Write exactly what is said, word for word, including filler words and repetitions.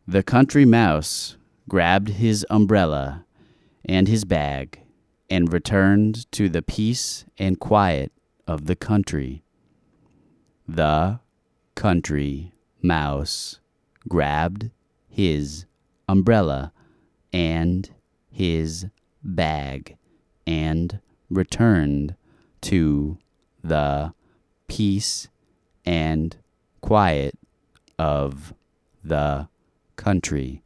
The Country Mouse grabbed his umbrella and his bag and returned to the peace and quiet of the country. The Country Mouse grabbed his umbrella and his bag and returned to the peace and quiet of the country.